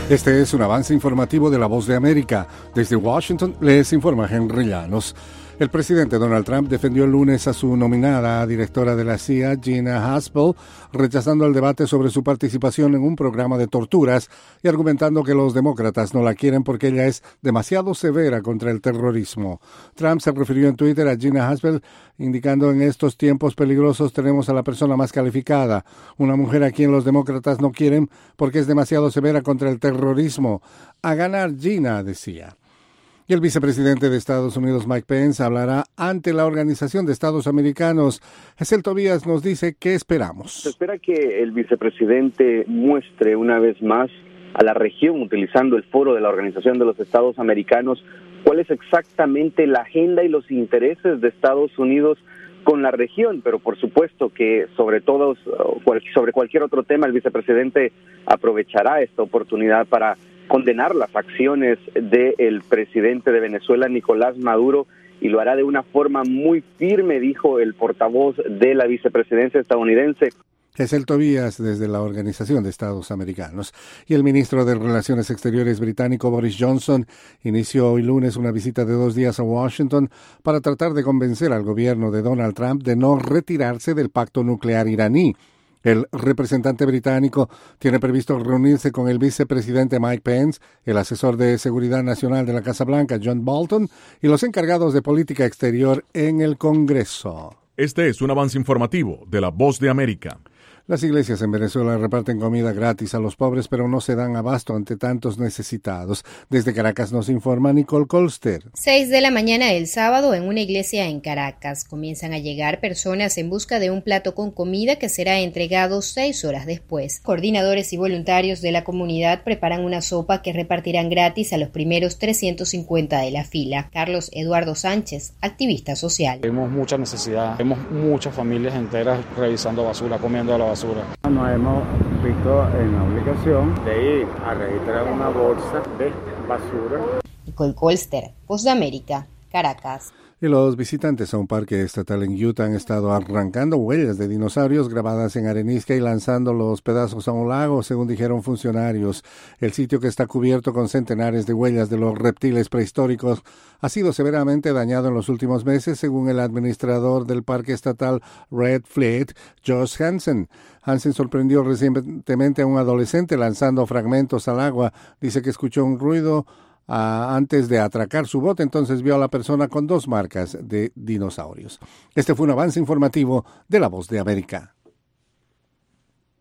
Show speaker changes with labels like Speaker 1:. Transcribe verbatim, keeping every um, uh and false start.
Speaker 1: Este es un avance informativo de La Voz de América. Desde Washington les informa Henry Llanos. El presidente Donald Trump defendió el lunes a su nominada directora de la C I A, Gina Haspel, rechazando el debate sobre su participación en un programa de torturas y argumentando que los demócratas no la quieren porque ella es demasiado severa contra el terrorismo. Trump se refirió en Twitter a Gina Haspel, indicando: en estos tiempos peligrosos tenemos a la persona más calificada, una mujer a quien los demócratas no quieren porque es demasiado severa contra el terrorismo. A ganar Gina, decía. Y el vicepresidente de Estados Unidos, Mike Pence, hablará ante la Organización de Estados Americanos. Gesell Tobías nos dice qué esperamos.
Speaker 2: Se espera que el vicepresidente muestre una vez más a la región, utilizando el foro de la Organización de los Estados Americanos, cuál es exactamente la agenda y los intereses de Estados Unidos con la región, pero por supuesto que sobre todo, sobre cualquier otro tema, el vicepresidente aprovechará esta oportunidad para condenar las acciones del presidente de Venezuela, Nicolás Maduro, y lo hará de una forma muy firme, dijo el portavoz de la vicepresidencia estadounidense.
Speaker 1: Gesell Tobías, desde la Organización de Estados Americanos. Y el ministro de Relaciones Exteriores británico, Boris Johnson, inició hoy lunes una visita de dos días a Washington para tratar de convencer al gobierno de Donald Trump de no retirarse del pacto nuclear iraní. El representante británico tiene previsto reunirse con el vicepresidente Mike Pence, el asesor de Seguridad Nacional de la Casa Blanca, John Bolton, y los encargados de política exterior en el Congreso.
Speaker 3: Este es un avance informativo de La Voz de América.
Speaker 1: Las iglesias en Venezuela reparten comida gratis a los pobres, pero no se dan abasto ante tantos necesitados. Desde Caracas nos informa Nicole Colster.
Speaker 4: Seis de la mañana del sábado en una iglesia en Caracas. Comienzan a llegar personas en busca de un plato con comida que será entregado seis horas después. Coordinadores y voluntarios de la comunidad preparan una sopa que repartirán gratis a los primeros trescientos cincuenta de la fila. Carlos Eduardo Sánchez, activista social.
Speaker 5: Vemos mucha necesidad, vemos muchas familias enteras revisando basura, comiendo la basura.
Speaker 6: Nos hemos visto en la obligación de ir a registrar una bolsa de basura.
Speaker 4: Nicole Colster, Voz de América, Caracas.
Speaker 1: Y los visitantes a un parque estatal en Utah han estado arrancando huellas de dinosaurios grabadas en arenisca y lanzando los pedazos a un lago, según dijeron funcionarios. El sitio, que está cubierto con centenares de huellas de los reptiles prehistóricos, ha sido severamente dañado en los últimos meses, según el administrador del parque estatal Red Fleet, Josh Hansen. Hansen sorprendió recientemente a un adolescente lanzando fragmentos al agua. Dice que escuchó un ruido Uh, antes de atracar su bote, entonces vio a la persona con dos marcas de dinosaurios. Este fue un avance informativo de La Voz de América.